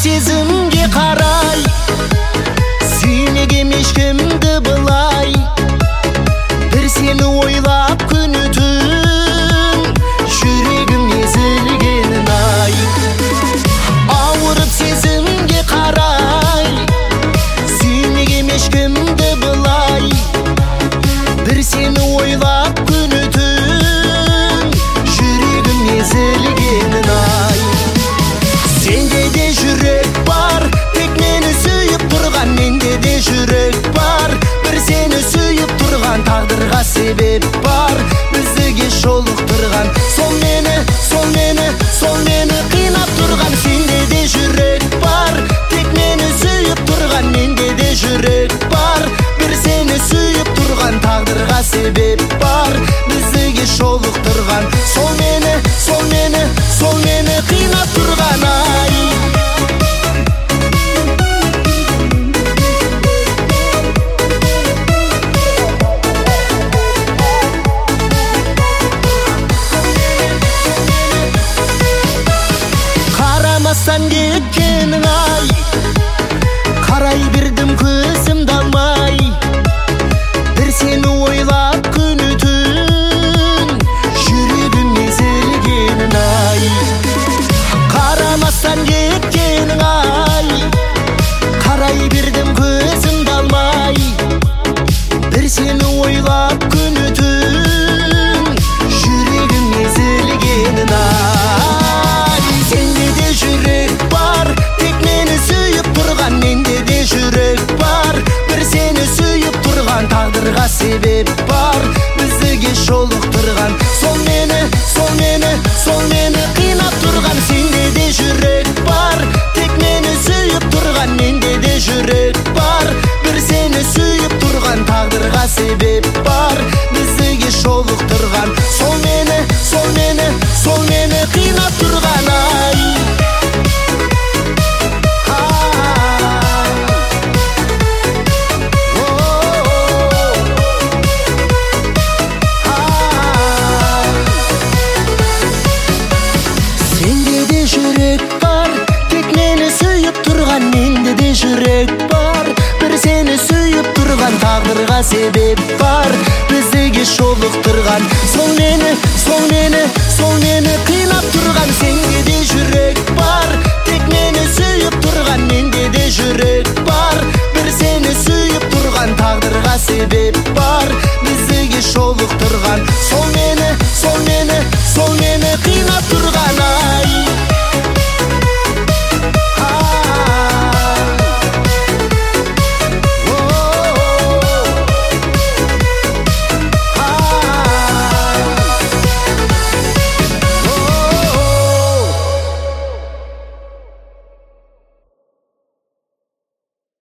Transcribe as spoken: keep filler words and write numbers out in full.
сезімге қарай сүймегем ешкімді былай. Бір сені ойлап күні түн жүрегім езілгенін ай. Ауырып сезімге қарай сүймегем ешкімді былай. Бір сені ойлап күні түн жүрегім езілгенін ай. Сенде де жүрек бар, тек мені сүйіп тұрған. Менде де жүрек бар, бір сені сүйіп тұрған. Тағдырға себеп бар, біздіге жолықтырған. Сол мені, сол мені, сол мені қинап тұрған. Сенде де жүрек бар, тек мені сүйіп тұрған. Менде де жүрек бар, бір сені сүйіп тұрған. Тағдырға себеп бар, біздіге жолықтырған. Сол мені, сол мені, сол мені қинап тұрған ай. Қарамастан кеткенің ай, қарай бердім көзімді алмай. Бір сені ойлап күні түн жүрегім езілгенін ай. Қарамастан кеткенің ай, қарай бердім көзімді алмай. Бір сені ойлап күні түн жүрегім езілгенін ай. Сенде де жүрек бар, тек мені сүйіп тұрған. Менде де жүрек бар, бір сені сүйіп тұрған. Тағдырға себеп бар, біздіге жолықтырған. Сол мені, сол мені, сол мені қинап тұрған. Сенде де жүрек бар, тек мені сүйіп тұрған. Менде де жүрек бар, бір сені сүйіп тұрған. Тағдырға себеп бар, біздіге жолықтырған. Сол мені, сол мені, сол мені қинап тұрған ай. Сенде де жүрек бар, тек мені сүйіп тұрған. Менде де жүрек бар, бір сені сүйіп тұрған. Тағдырға себеп бар, біздіге жолықтырған. Сол мені, сол